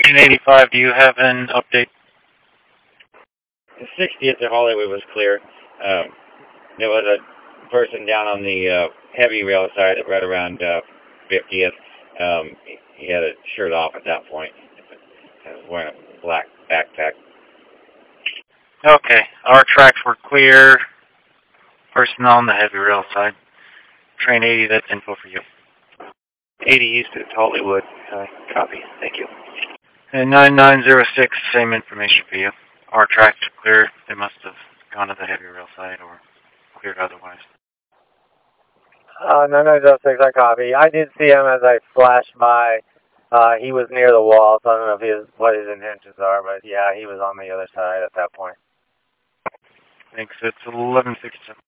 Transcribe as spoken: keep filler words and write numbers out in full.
Train eighty-five, do you have an update? The sixtieth to Hollywood was clear. Um, there was a person down on the uh, heavy rail side right around uh, fiftieth. Um, he had a shirt off at that point. He was wearing a black backpack. Okay, our tracks were clear. Personnel on the heavy rail side. Train eighty, that's info for you. eighty east at Hollywood. Uh, copy. Thank you. And nine nine zero six, same information for you. Our tracks are clear. They must have gone to the heavy rail side or cleared otherwise. Uh, nine nine zero six, I copy. I did see him as I flashed by. Uh, he was near the wall, so I don't know if his, what his intentions are, but yeah, he was on the other side at that point. Thanks. It's eleven sixty-seven.